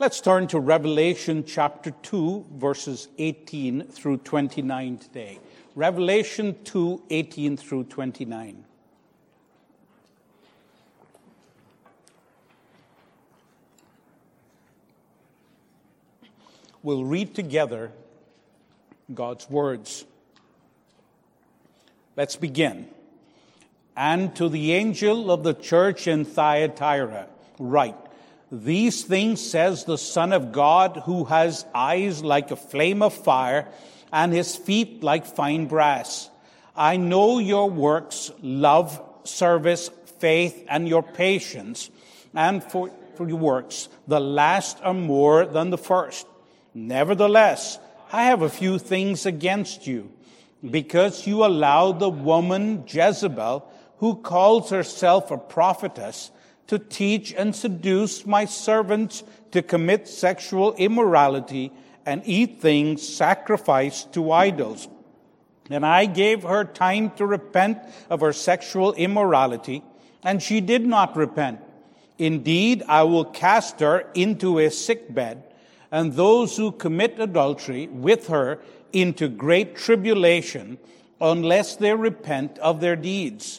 Let's turn to Revelation chapter 2, verses 18 through 29 today. Revelation 2, 18 through 29. We'll read together God's words. Let's begin. And to the angel of the church in Thyatira, write, these things says the Son of God, who has eyes like a flame of fire and his feet like fine brass. I know your works, love, service, faith, and your patience, and for your works, the last are more than the first. Nevertheless, I have a few things against you, because you allowed the woman Jezebel, who calls herself a prophetess, to teach and seduce my servants to commit sexual immorality and eat things sacrificed to idols. And I gave her time to repent of her sexual immorality, and she did not repent. Indeed, I will cast her into a sickbed, and those who commit adultery with her into great tribulation, unless they repent of their deeds.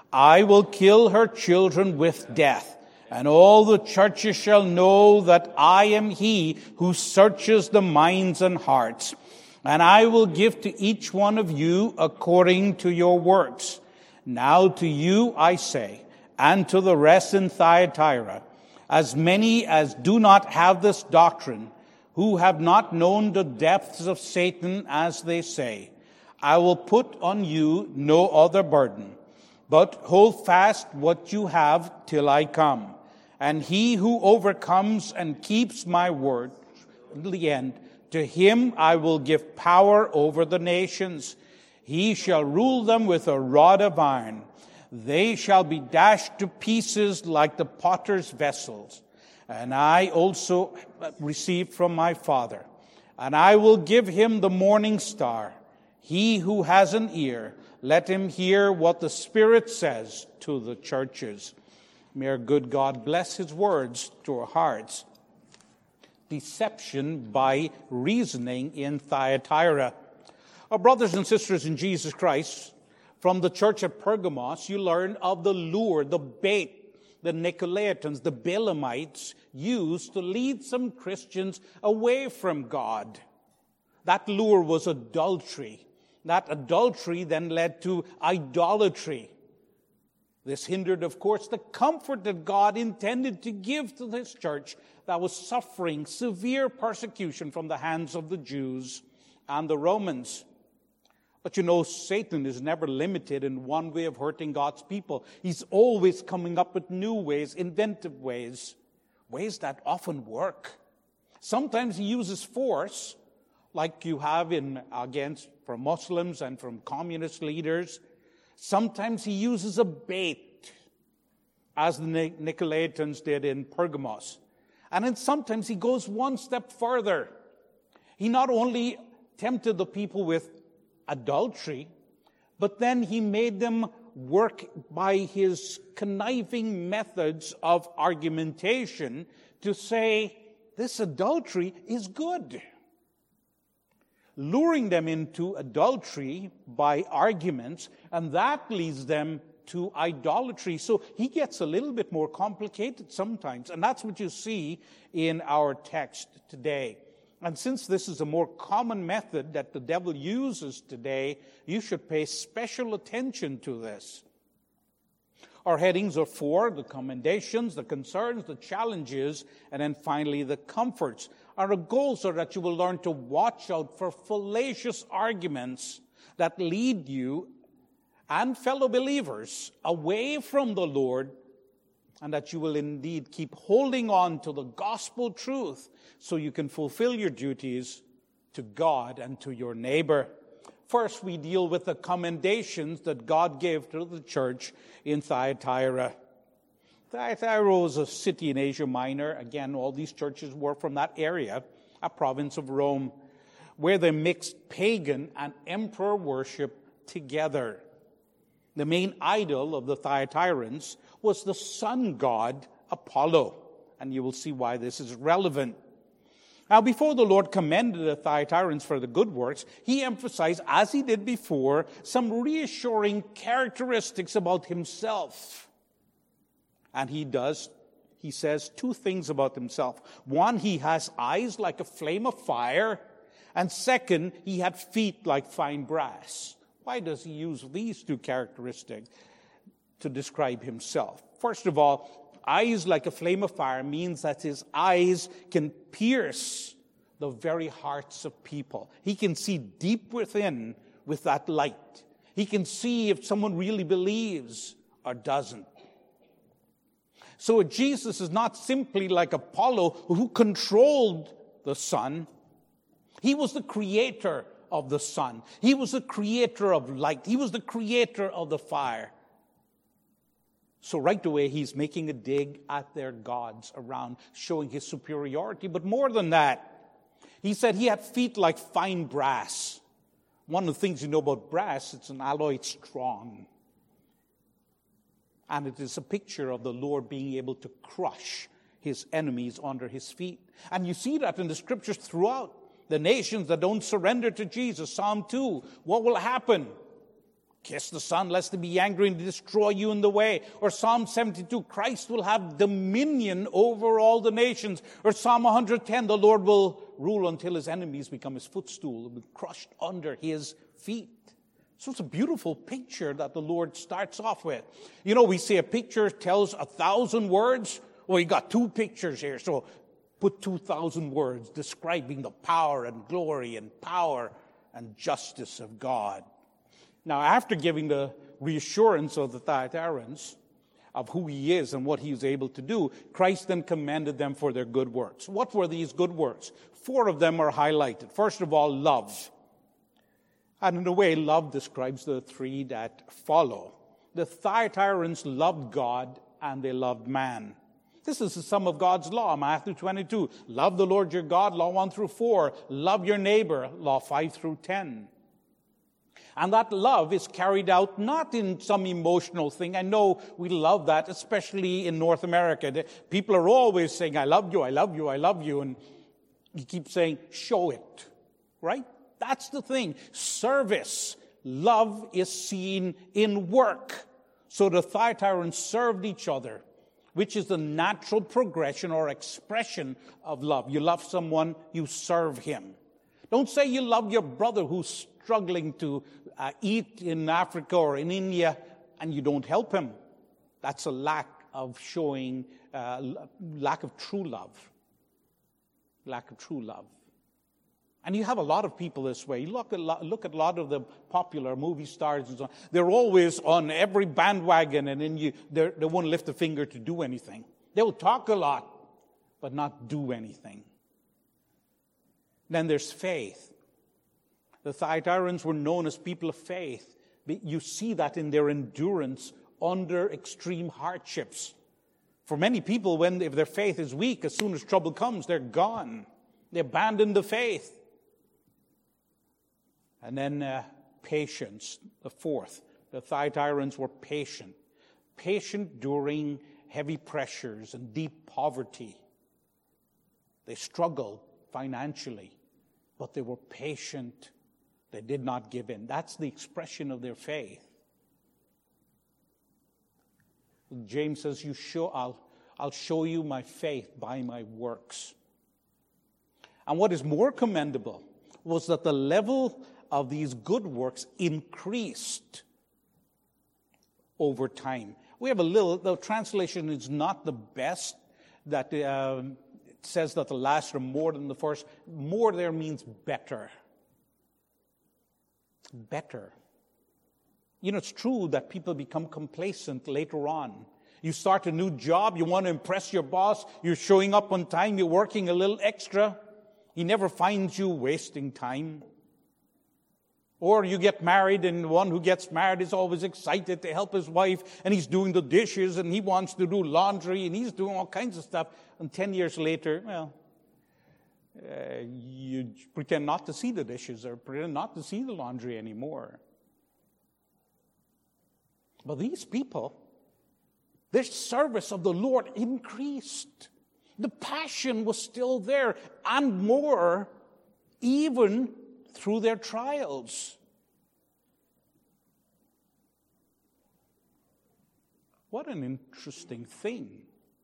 I will kill her children with death, and all the churches shall know that I am he who searches the minds and hearts. And I will give to each one of you according to your works. Now to you I say, and to the rest in Thyatira, as many as do not have this doctrine, who have not known the depths of Satan as they say, I will put on you no other burden, but hold fast what you have till I come. And he who overcomes and keeps my word to the end, to him I will give power over the nations. He shall rule them with a rod of iron. They shall be dashed to pieces like the potter's vessels. And I also received from my Father. And I will give him the morning star. He who has an ear, let him hear what the Spirit says to the churches. May our good God bless his words to our hearts. Deception by reasoning in Thyatira. Our brothers and sisters in Jesus Christ, from the church at Pergamos, you learn of the lure, the bait, the Nicolaitans, the Balaamites used to lead some Christians away from God. That lure was adultery. That adultery then led to idolatry. This hindered, of course, the comfort that God intended to give to this church that was suffering severe persecution from the hands of the Jews and the Romans. But you know, Satan is never limited in one way of hurting God's people. He's always coming up with new ways, inventive ways, ways that often work. Sometimes he uses force, like you have from Muslims and from communist leaders. Sometimes he uses a bait, as the Nicolaitans did in Pergamos. And then sometimes he goes one step further. He not only tempted the people with adultery, but then he made them work by his conniving methods of argumentation to say, this adultery is good. Luring them into adultery by arguments, and that leads them to idolatry. So he gets a little bit more complicated sometimes, and that's what you see in our text today. And since this is a more common method that the devil uses today, you should pay special attention to this. Our headings are 4, the commendations, the concerns, the challenges, and then finally the comforts. Our goals are that you will learn to watch out for fallacious arguments that lead you and fellow believers away from the Lord, and that you will indeed keep holding on to the gospel truth so you can fulfill your duties to God and to your neighbor. First, we deal with the commendations that God gave to the church in Thyatira. Thyatira was a city in Asia Minor. Again, all these churches were from that area, a province of Rome, where they mixed pagan and emperor worship together. The main idol of the Thyatirans was the sun god Apollo, and you will see why this is relevant. Now, before the Lord commended the Thyatirans for the good works, he emphasized, as he did before, some reassuring characteristics about himself. And he says two things about himself. One, he has eyes like a flame of fire. And second, he had feet like fine brass. Why does he use these two characteristics to describe himself? First of all, eyes like a flame of fire means that his eyes can pierce the very hearts of people. He can see deep within with that light. He can see if someone really believes or doesn't. So Jesus is not simply like Apollo who controlled the sun. He was the creator of the sun. He was the creator of light. He was the creator of the fire. So right away, he's making a dig at their gods around, showing his superiority. But more than that, he said he had feet like fine brass. One of the things you know about brass, it's an alloy, it's strong. And it is a picture of the Lord being able to crush his enemies under his feet. And you see that in the scriptures throughout. The nations that don't surrender to Jesus, Psalm 2, what will happen? Kiss the Son, lest he be angry and destroy you in the way. Or Psalm 72, Christ will have dominion over all the nations. Or Psalm 110, the Lord will rule until his enemies become his footstool, and be crushed under his feet. So it's a beautiful picture that the Lord starts off with. You know, we say a picture tells 1,000 words. Well, you got two pictures here, so put 2,000 words describing the power and glory and power and justice of God. Now, after giving the reassurance of the Thyatirans of who he is and what he is able to do, Christ then commended them for their good works. What were these good works? 4 of them are highlighted. First of all, love. And in a way, love describes the 3 that follow. The Thyatirans loved God and they loved man. This is the sum of God's law, Matthew 22. Love the Lord your God, law 1 through 4. Love your neighbor, law 5 through 10. And that love is carried out not in some emotional thing. I know we love that, especially in North America. People are always saying, I love you, I love you, I love you. And you keep saying, show it. Right? That's the thing. Service. Love is seen in work. So the Thyatirans served each other, which is the natural progression or expression of love. You love someone, you serve him. Don't say you love your brother who's struggling to eat in Africa or in India and you don't help him. That's a lack of showing, lack of true love. Lack of true love. And you have a lot of people this way. You look at a lot of the popular movie stars and so on. They're always on every bandwagon, and then they won't lift a finger to do anything. They'll talk a lot, but not do anything. Then there's faith. The Thyatirans were known as people of faith. You see that in their endurance under extreme hardships. For many people, if their faith is weak, as soon as trouble comes, they're gone. They abandon the faith. And then patience, the 4th. The Thyatirans were patient. Patient during heavy pressures and deep poverty. They struggled financially, but they were patient. They did not give in. That's the expression of their faith. James says, I'll show you my faith by my works. And what is more commendable was that the level of these good works increased over time. We have the translation is not the best, that it says that the last are more than the first. More there means better. Better. You know, it's true that people become complacent later on. You start a new job, you want to impress your boss, you're showing up on time, you're working a little extra. He never finds you wasting time. Or you get married, and the one who gets married is always excited to help his wife, and he's doing the dishes, and he wants to do laundry, and he's doing all kinds of stuff. And 10 years later, you pretend not to see the dishes or pretend not to see the laundry anymore. But these people, their service of the Lord increased. The passion was still there, and more, even through their trials. What an interesting thing.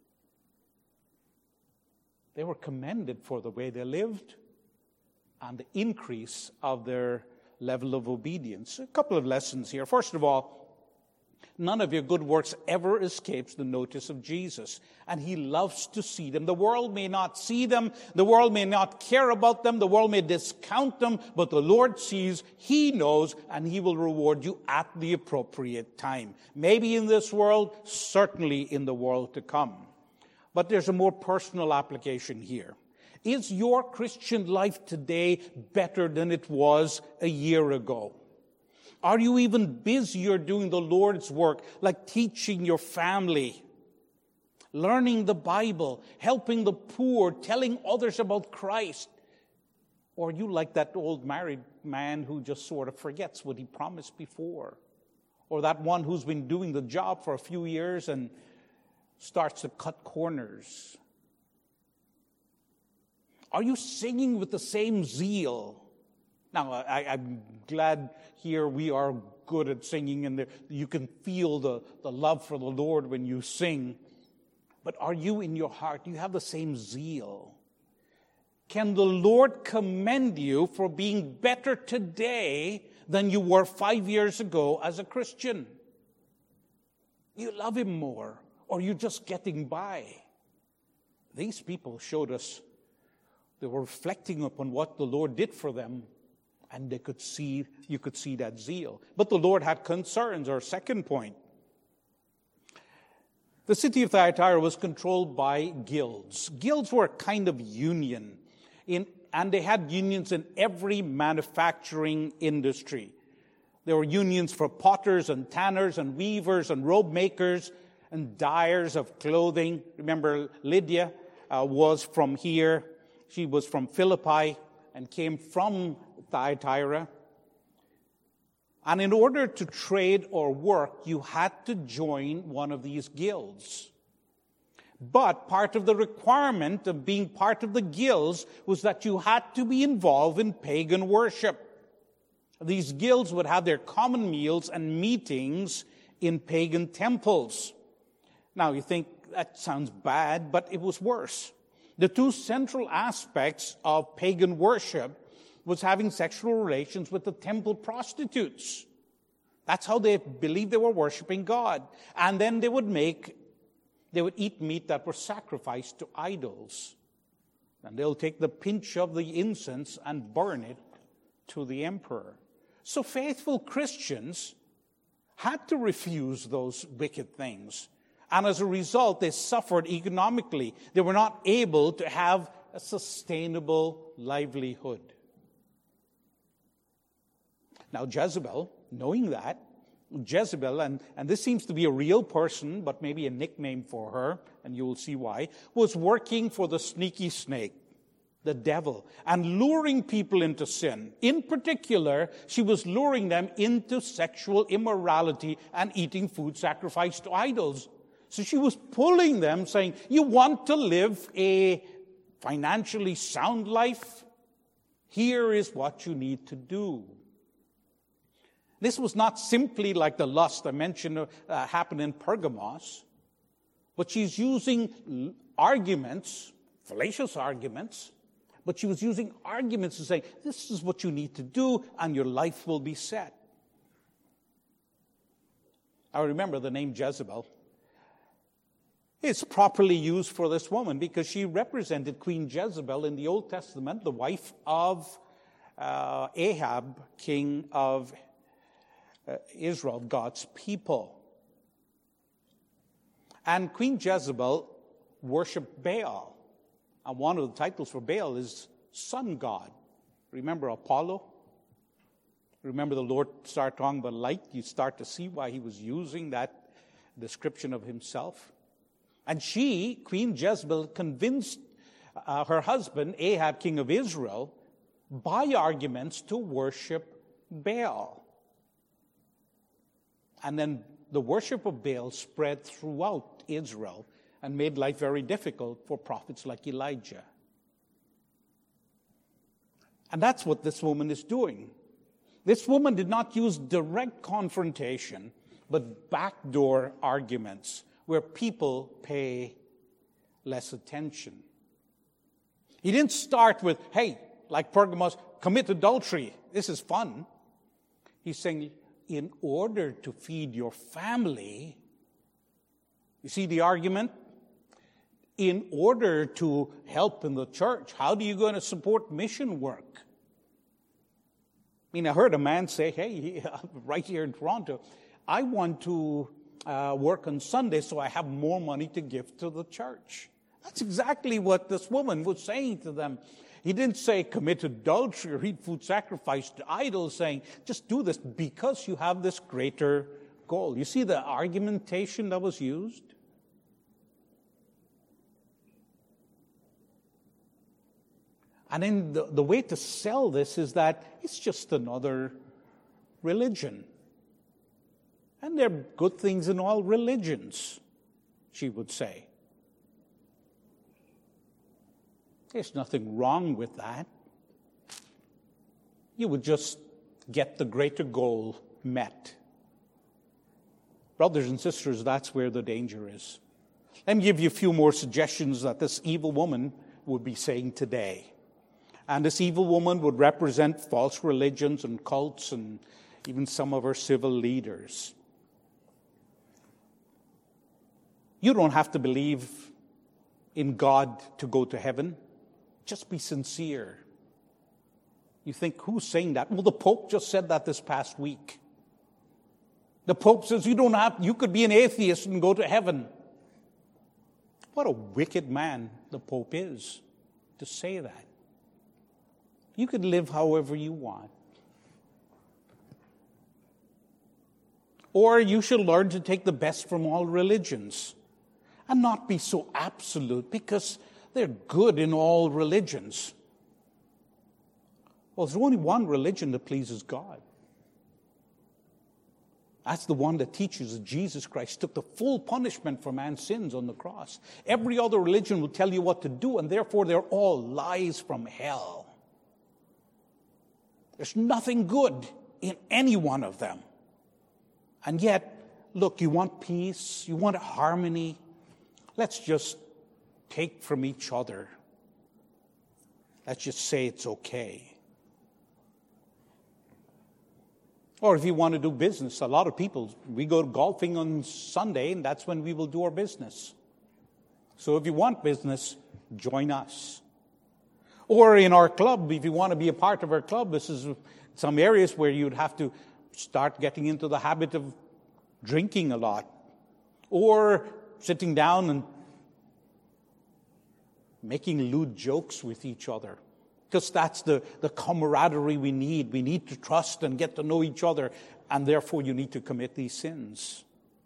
They were commended for the way they lived and the increase of their level of obedience. A couple of lessons here. First of all, none of your good works ever escapes the notice of Jesus, and he loves to see them. The world may not see them, the world may not care about them, the world may discount them, but the Lord sees, he knows, and he will reward you at the appropriate time. Maybe in this world, certainly in the world to come. But there's a more personal application here. Is your Christian life today better than it was a year ago? Are you even busier doing the Lord's work, like teaching your family, learning the Bible, helping the poor, telling others about Christ? Or are you like that old married man who just sort of forgets what he promised before? Or that one who's been doing the job for a few years and starts to cut corners? Are you singing with the same zeal? Now, I'm glad here we are good at singing, and you can feel the love for the Lord when you sing. But are you in your heart, do you have the same zeal? Can the Lord commend you for being better today than you were 5 years ago as a Christian? You love him more, or are you just getting by? These people showed us they were reflecting upon what the Lord did for them, and you could see that zeal. But the Lord had concerns. Our second point. The city of Thyatira was controlled by guilds. Guilds were a kind of union, and they had unions in every manufacturing industry. There were unions for potters and tanners and weavers and robe makers and dyers of clothing. Remember, Lydia was from here. She was from Philippi and came from Thyatira. And in order to trade or work, you had to join one of these guilds. But part of the requirement of being part of the guilds was that you had to be involved in pagan worship. These guilds would have their common meals and meetings in pagan temples. Now, you think that sounds bad, but it was worse. The two central aspects of pagan worship was having sexual relations with the temple prostitutes. That's how they believed they were worshiping God. And then they would eat meat that was sacrificed to idols. And they'll take the pinch of the incense and burn it to the emperor. So faithful Christians had to refuse those wicked things. And as a result, they suffered economically. They were not able to have a sustainable livelihood. Now, Jezebel, knowing that, and this seems to be a real person, but maybe a nickname for her, and you will see why, was working for the sneaky snake, the devil, and luring people into sin. In particular, she was luring them into sexual immorality and eating food sacrificed to idols. So she was pulling them, saying, you want to live a financially sound life? Here is what you need to do. This was not simply like the lust I mentioned happened in Pergamos, but she's using arguments, fallacious arguments, but she was using arguments to say, this is what you need to do, and your life will be set. I remember the name Jezebel. It's properly used for this woman because she represented Queen Jezebel in the Old Testament, the wife of Ahab, king of Israel, God's people. And Queen Jezebel worshipped Baal. And one of the titles for Baal is sun god. Remember Apollo? Remember the Lord started talking about light? You start to see why he was using that description of himself. And she, Queen Jezebel, convinced her husband, Ahab, king of Israel, by arguments to worship Baal. And then the worship of Baal spread throughout Israel. and made life very difficult for prophets like Elijah. And that's what this woman is doing. This woman did not use direct confrontation, but backdoor arguments where people pay less attention. He didn't start with, hey, like Pergamos, commit adultery. This is fun. He's saying, in order to feed your family, you see the argument? In order to help in the church, how are you going to support mission work? I mean, I heard a man say, hey, right here in Toronto, I want to work on Sunday so I have more money to give to the church. That's exactly what this woman was saying to them. He didn't say commit adultery or eat food sacrificed to idols, saying just do this because you have this greater goal. You see the argumentation that was used? And then the way to sell this is that it's just another religion. And there are good things in all religions, she would say. There's nothing wrong with that. You would just get the greater goal met. Brothers and sisters, that's where the danger is. Let me give you a few more suggestions that this evil woman would be saying today. And this evil woman would represent false religions and cults and even some of our civil leaders. You don't have to believe in God to go to heaven. Just be sincere. You think, who's saying that? Well, the Pope just said that this past week. The Pope says you could be an atheist and go to heaven. What a wicked man the Pope is to say that. You could live however you want. Or you should learn to take the best from all religions and not be so absolute because they're good in all religions. Well, there's only one religion that pleases God. That's the one that teaches that Jesus Christ took the full punishment for man's sins on the cross. Every other religion will tell you what to do, and therefore they're all lies from hell. There's nothing good in any one of them. And yet, look, you want peace, you want harmony. Let's just take from each other. Let's just say it's okay. Or if you want to do business, a lot of people, we go golfing on Sunday, and that's when we will do our business. So if you want business, join us. Or in our club, if you want to be a part of our club, this is some areas where you'd have to start getting into the habit of drinking a lot. Or sitting down and making lewd jokes with each other. Because that's the camaraderie we need. We need to trust and get to know each other, and therefore you need to commit these sins.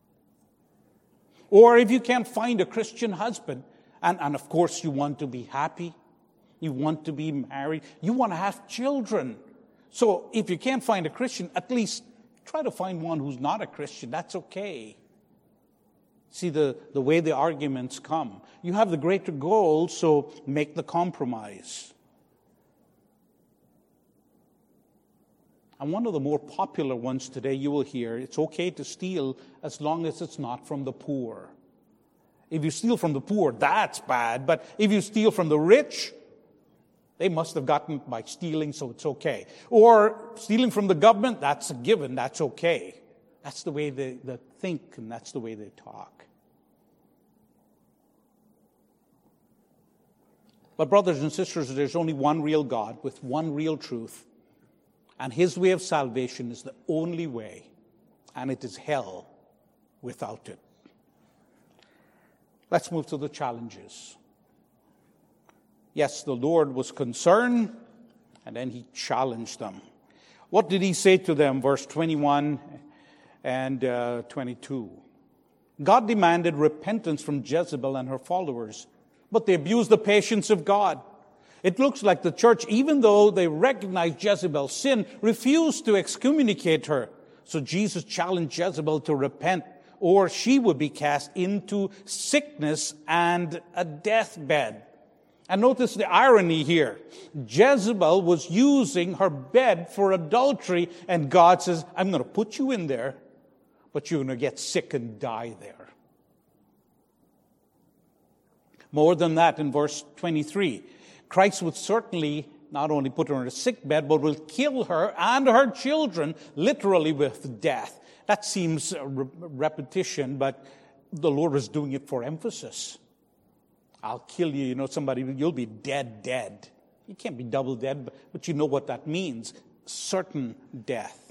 Or if you can't find a Christian husband, and of course you want to be happy, you want to be married, you want to have children. So if you can't find a Christian, at least try to find one who's not a Christian. That's okay. See the way the arguments come. You have the greater goal, so make the compromise. And one of the more popular ones today you will hear, it's okay to steal as long as it's not from the poor. If you steal from the poor, that's bad. But if you steal from the rich, they must have gotten by stealing, so it's okay. Or stealing from the government, that's a given, that's okay. That's the way they think, and that's the way they talk. But brothers and sisters, there's only one real God with one real truth. And his way of salvation is the only way. And it is hell without it. Let's move to the challenges. Yes, the Lord was concerned, and then he challenged them. What did he say to them? Verse 21 and 22. God demanded repentance from Jezebel and her followers, but they abused the patience of God. It looks like the church, even though they recognized Jezebel's sin, refused to excommunicate her. So Jesus challenged Jezebel to repent, or she would be cast into sickness and a deathbed. And notice the irony here. Jezebel was using her bed for adultery, and God says, I'm going to put you in there, but you're going to get sick and die there. More than that, in verse 23, Christ would certainly not only put her in a sick bed, but will kill her and her children, literally with death. That seems a repetition, but the Lord was doing it for emphasis. I'll kill you, you'll be dead. You can't be double dead, but you know what that means. Certain death.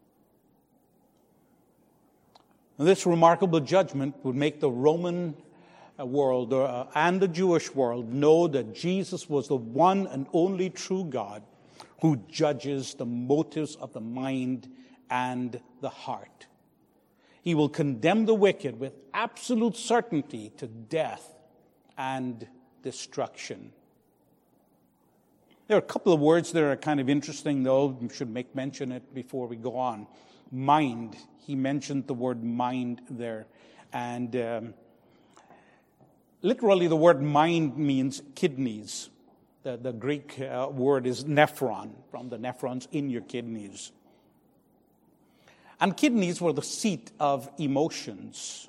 And this remarkable judgment would make the Roman world and the Jewish world know that Jesus was the one and only true God who judges the motives of the mind and the heart. He will condemn the wicked with absolute certainty to death and destruction. There are a couple of words that are kind of interesting, though. We should mention it before we go on. Mind. He mentioned the word mind there. And literally the word mind means kidneys. The Greek word is nephron, from the nephrons in your kidneys. And kidneys were the seat of emotions.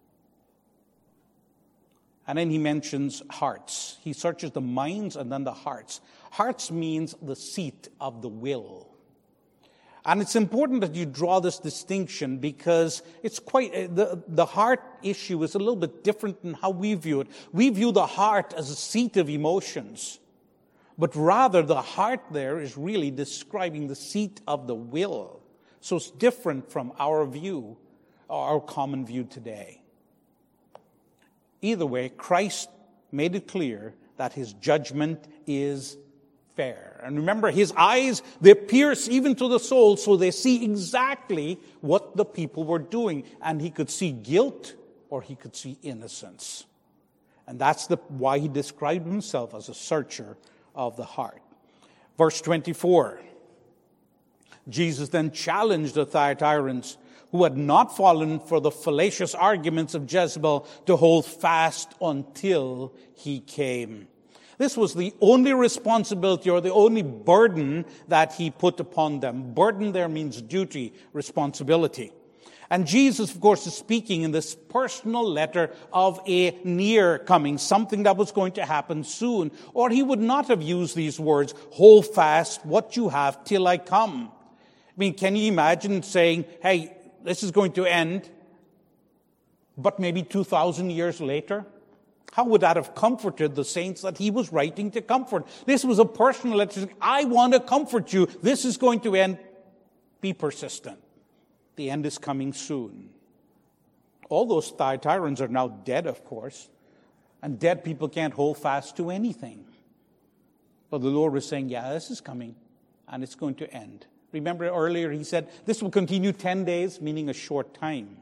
And then he mentions hearts. He searches the minds and then the hearts. Hearts means the seat of the will. And it's important that you draw this distinction because it's quite, the heart issue is a little bit different in how we view it. We view the heart as a seat of emotions. But rather, the heart there is really describing the seat of the will. So it's different from our view, our common view today. Either way, Christ made it clear that his judgment is fair. And remember, his eyes, they pierce even to the soul, so they see exactly what the people were doing. And he could see guilt or he could see innocence. And that's why he described himself as a searcher of the heart. Verse 24, Jesus then challenged the Thyatireans who had not fallen for the fallacious arguments of Jezebel to hold fast until he came. This was the only responsibility or the only burden that he put upon them. Burden there means duty, responsibility. And Jesus, of course, is speaking in this personal letter of a near coming, something that was going to happen soon. Or he would not have used these words, hold fast what you have till I come. I mean, can you imagine saying, hey, this is going to end, but maybe 2,000 years later? How would that have comforted the saints that he was writing to comfort? This was a personal letter. I want to comfort you. This is going to end. Be persistent. The end is coming soon. All those Thyatireans are now dead, of course. And dead people can't hold fast to anything. But the Lord was saying, yeah, this is coming. And it's going to end. Remember earlier he said, this will continue 10 days, meaning a short time.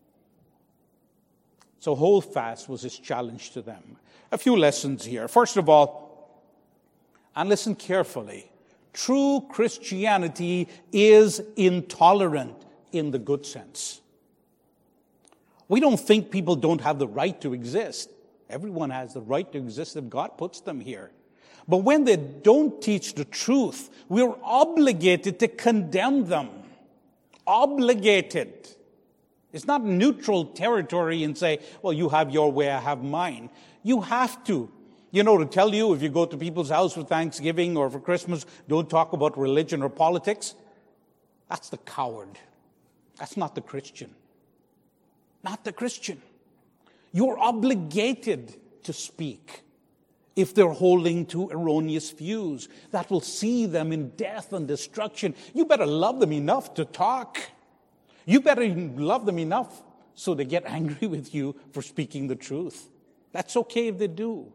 So hold fast was his challenge to them. A few lessons here. First of all, and listen carefully, true Christianity is intolerant in the good sense. We don't think people don't have the right to exist. Everyone has the right to exist if God puts them here. But when they don't teach the truth, we're obligated to condemn them. Obligated. It's not neutral territory and say, well, you have your way, I have mine. You have to. To tell you if you go to people's house for Thanksgiving or for Christmas, don't talk about religion or politics. That's the coward. That's not the Christian. Not the Christian. You're obligated to speak. If they're holding to erroneous views that will see them in death and destruction, you better love them enough to talk. You better love them enough so they get angry with you for speaking the truth. That's okay if they do.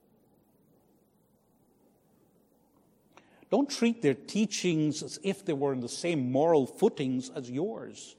Don't treat their teachings as if they were in the same moral footings as yours.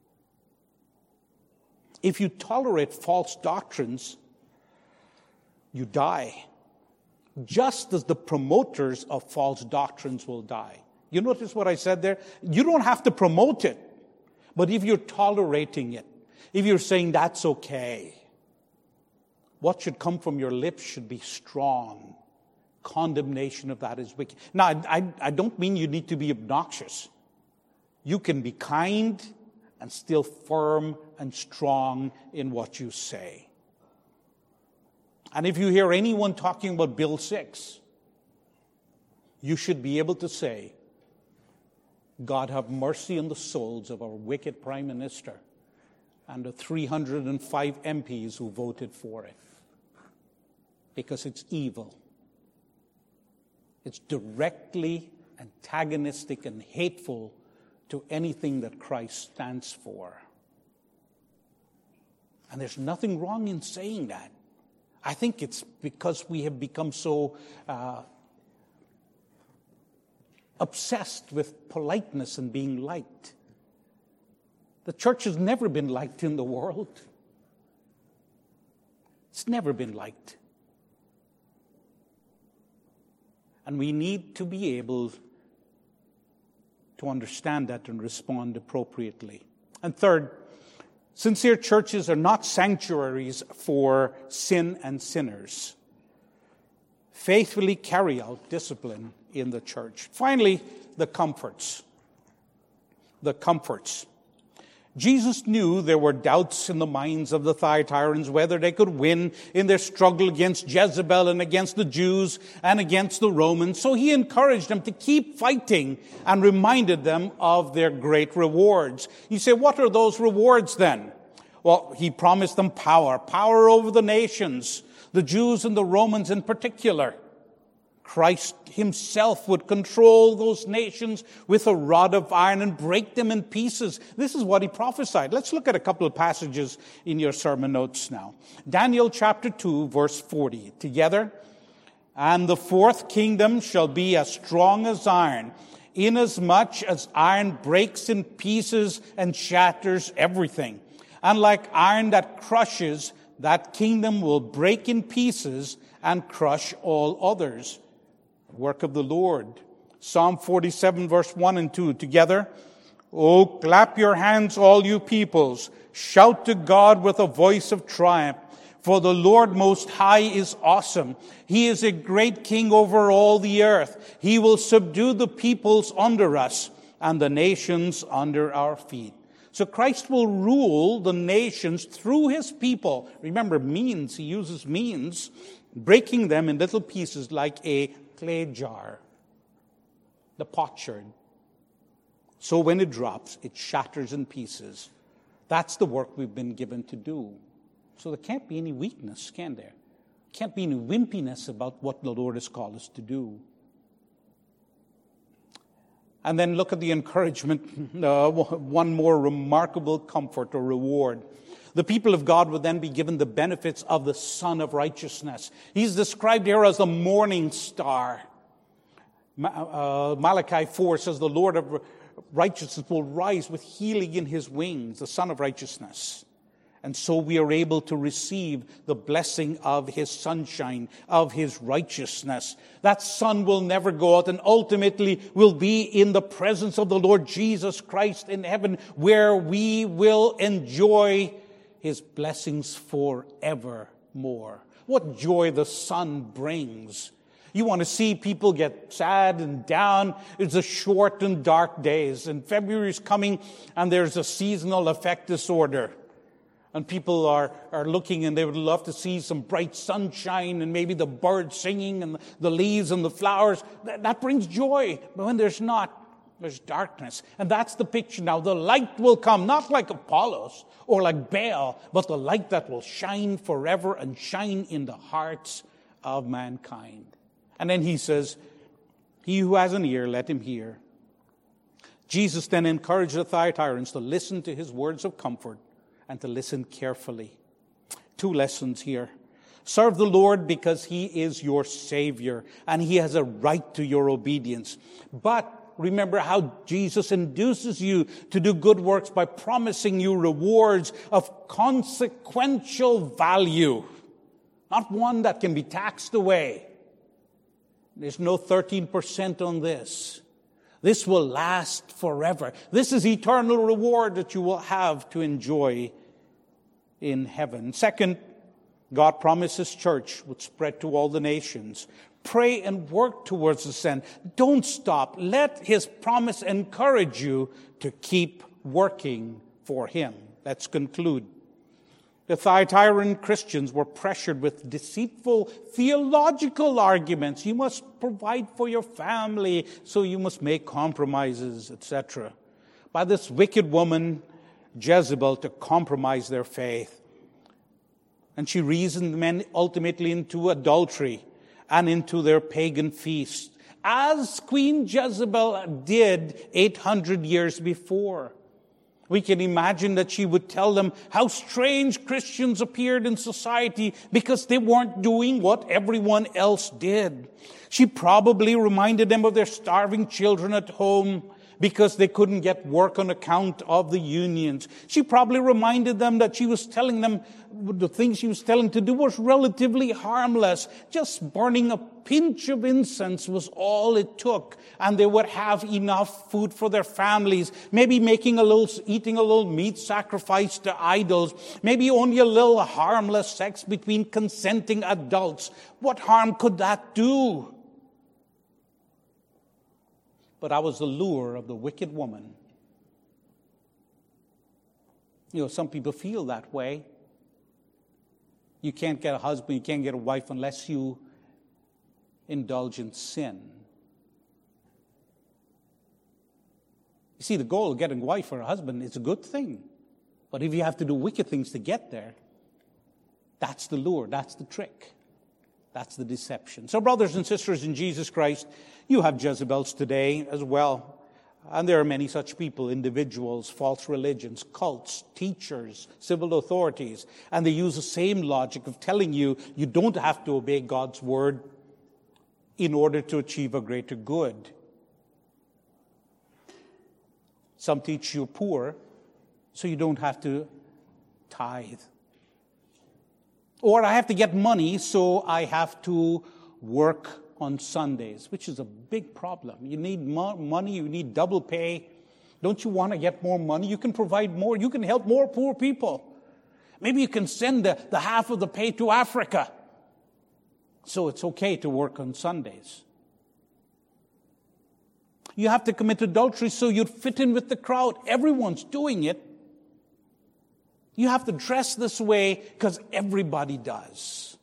If you tolerate false doctrines, you die. Just as the promoters of false doctrines will die. You notice what I said there? You don't have to promote it. But if you're tolerating it, If you're saying that's okay, what should come from your lips should be strong. Condemnation of that is wicked. Now, I don't mean you need to be obnoxious. You can be kind and still firm and strong in what you say. And if you hear anyone talking about Bill 6, you should be able to say, God have mercy on the souls of our wicked Prime Minister and the 305 MPs who voted for it. Because it's evil. It's directly antagonistic and hateful to anything that Christ stands for. And there's nothing wrong in saying that. I think it's because we have become so obsessed with politeness and being liked. The church has never been liked in the world. It's never been liked. And we need to be able to understand that and respond appropriately. And third, sincere churches are not sanctuaries for sin and sinners. Faithfully carry out discipline in the church. Finally, the comforts. The comforts. Jesus knew there were doubts in the minds of the Thyatireans whether they could win in their struggle against Jezebel and against the Jews and against the Romans. So he encouraged them to keep fighting and reminded them of their great rewards. You say, what are those rewards then? Well, he promised them power over the nations, the Jews and the Romans in particular. Christ himself would control those nations with a rod of iron and break them in pieces. This is what he prophesied. Let's look at a couple of passages in your sermon notes now. Daniel chapter 2, verse 40. Together, and the fourth kingdom shall be as strong as iron, inasmuch as iron breaks in pieces and shatters everything. And like iron that crushes, that kingdom will break in pieces and crush all others. Work of the Lord. Psalm 47 verse 1 and 2. Together, oh, clap your hands, all you peoples. Shout to God with a voice of triumph. For the Lord Most High is awesome. He is a great king over all the earth. He will subdue the peoples under us and the nations under our feet. So Christ will rule the nations through his people. Remember, means, he uses means, breaking them in little pieces like a clay jar, the potsherd. So when it drops, it shatters in pieces. That's the work we've been given to do. So there can't be any weakness, can there? Can't be any wimpiness about what the Lord has called us to do. And then look at the encouragement, one more remarkable comfort or reward. The people of God would then be given the benefits of the Son of Righteousness. He's described here as the morning star. Malachi 4 says the Lord of righteousness will rise with healing in his wings, the Son of Righteousness. And so we are able to receive the blessing of his sunshine, of his righteousness. That sun will never go out and ultimately will be in the presence of the Lord Jesus Christ in heaven, where we will enjoy his blessings forevermore. What joy the sun brings. You want to see people get sad and down. It's a short and dark days. And February is coming and there's a seasonal affect disorder. And people are looking and they would love to see some bright sunshine and maybe the birds singing and the leaves and the flowers. That brings joy. But when there's not, there's darkness. And that's the picture now. The light will come, not like Apollos or like Baal, but the light that will shine forever and shine in the hearts of mankind. And then he says, he who has an ear, let him hear. Jesus then encouraged the Thyatireans to listen to his words of comfort and to listen carefully. 2 lessons here. Serve the Lord because he is your Savior and he has a right to your obedience. But remember how Jesus induces you to do good works by promising you rewards of consequential value, not one that can be taxed away. There's no 13% on this. This will last forever. This is eternal reward that you will have to enjoy in heaven. Second, God promised His church would spread to all the nations. Pray and work towards this end. Don't stop. Let His promise encourage you to keep working for Him. Let's conclude. The Thyatiran Christians were pressured with deceitful theological arguments. You must provide for your family, so you must make compromises, etc. By this wicked woman, Jezebel, to compromise their faith. And she reasoned men ultimately into adultery and into their pagan feasts, as Queen Jezebel did 800 years before. We can imagine that she would tell them how strange Christians appeared in society because they weren't doing what everyone else did. She probably reminded them of their starving children at home because they couldn't get work on account of the unions. She probably reminded them that she was telling them the things she was telling to do was relatively harmless. Just burning a pinch of incense was all it took, and they would have enough food for their families. Maybe eating a little meat sacrificed to idols. Maybe only a little harmless sex between consenting adults. What harm could that do? But that was the lure of the wicked woman. Some people feel that way. You can't get a husband, you can't get a wife unless you indulge in sin. You see, the goal of getting a wife or a husband is a good thing. But if you have to do wicked things to get there, that's the lure, that's the trick. That's the deception. So brothers and sisters in Jesus Christ, you have Jezebels today as well. And there are many such people, individuals, false religions, cults, teachers, civil authorities. And they use the same logic of telling you you don't have to obey God's word in order to achieve a greater good. Some teach you're poor, so you don't have to tithe. Or I have to get money, so I have to work on Sundays, which is a big problem. You need money, you need double pay. Don't you want to get more money? You can provide more. You can help more poor people. Maybe you can send the half of the pay to Africa. So it's okay to work on Sundays. You have to commit adultery so you'd fit in with the crowd. Everyone's doing it. You have to dress this way because everybody does.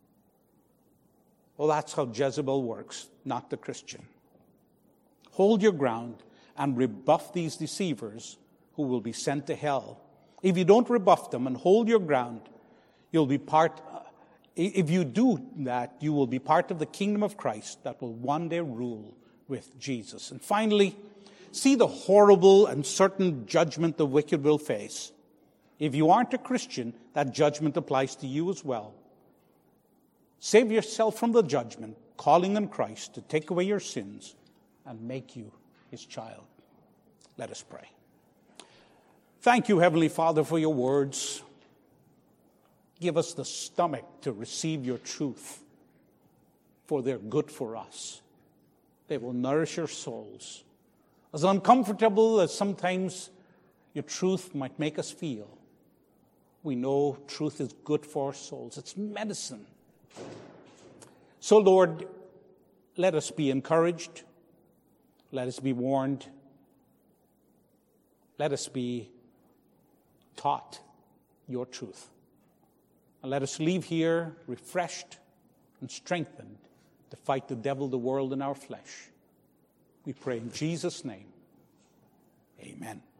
Well, that's how Jezebel works, not the Christian. Hold your ground and rebuff these deceivers who will be sent to hell. If you don't rebuff them and hold your ground, you'll be if you do that, you will be part of the kingdom of Christ that will one day rule with Jesus. And finally, see the horrible and certain judgment the wicked will face. If you aren't a Christian, that judgment applies to you as well. Save yourself from the judgment, calling on Christ to take away your sins and make you His child. Let us pray. Thank you, Heavenly Father, for your words. Give us the stomach to receive your truth, for they're good for us. They will nourish our souls. As uncomfortable as sometimes your truth might make us feel, we know truth is good for our souls. It's medicine. So, Lord, let us be encouraged. Let us be warned. Let us be taught your truth. And let us leave here refreshed and strengthened to fight the devil, the world, and our flesh. We pray in Jesus' name. Amen.